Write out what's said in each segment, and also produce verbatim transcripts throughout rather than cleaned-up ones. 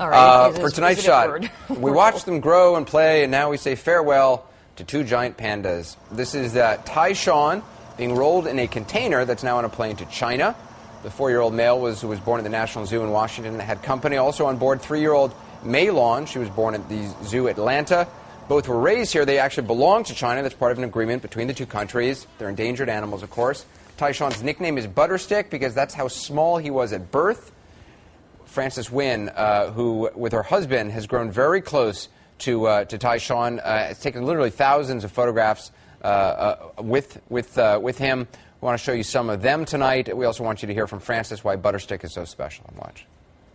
All right. Uh, is, for is, tonight's is it a shot, bird? we watched them grow and play, and now we say farewell to two giant pandas. This is uh, Tyshawn being rolled in a container that's now on a plane to China. The four-year-old male was who was born at the National Zoo in Washington, had company. Also on board, three-year-old Maylon. She was born at the Zoo Atlanta. Both were raised here. They actually belong to China. That's part of an agreement between the two countries. They're endangered animals, of course. Tyshawn's nickname is Butterstick because that's how small he was at birth. Frances Wynn, uh, who, with her husband, has grown very close to uh, to Tyshawn. Uh, has taken literally thousands of photographs uh, uh, with with uh, with him. We want to show you some of them tonight. We also want you to hear from Frances why Butterstick is so special. Watch.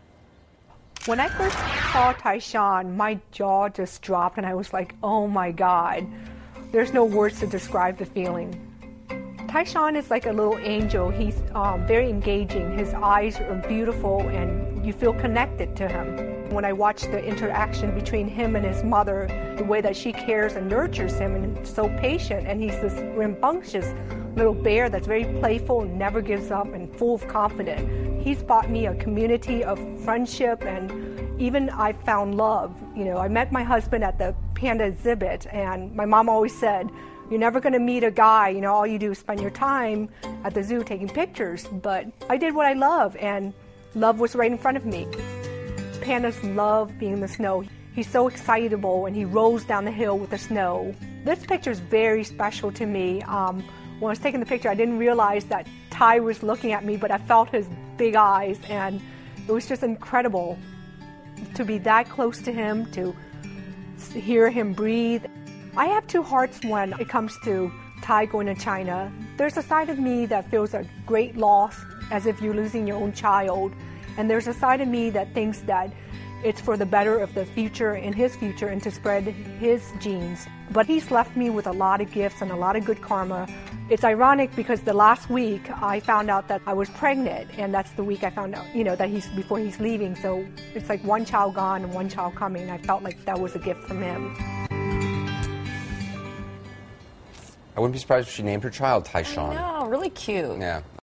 When I first saw Tyshawn, my jaw just dropped, and I was like, "Oh my God!" There's no words to describe the feeling. Tyshawn is like a little angel. He's um, very engaging. His eyes are beautiful, and you feel connected to him. When I watch the interaction between him and his mother, the way that she cares and nurtures him, and so patient, and he's this rambunctious little bear that's very playful and never gives up and full of confidence. He's brought me a community of friendship, and even I found love. You know, I met my husband at the panda exhibit, and my mom always said, "You're never going to meet a guy, you know, all you do is spend your time at the zoo taking pictures." But I did what I love, and love was right in front of me. Pandas love being in the snow. He's so excitable, and he rolls down the hill with the snow. This picture is very special to me. Um, when I was taking the picture, I didn't realize that Ty was looking at me, but I felt his big eyes, and it was just incredible to be that close to him, to hear him breathe. I have two hearts when it comes to Ty going to China. There's a side of me that feels a great loss, as if you're losing your own child. And there's a side of me that thinks that it's for the better of the future and his future and to spread his genes. But he's left me with a lot of gifts and a lot of good karma. It's ironic because the last week I found out that I was pregnant, and that's the week I found out, you know, that he's before he's leaving. So it's like one child gone and one child coming. I felt like that was a gift from him. I wouldn't be surprised if she named her child Tyshawn. No, really cute. Yeah.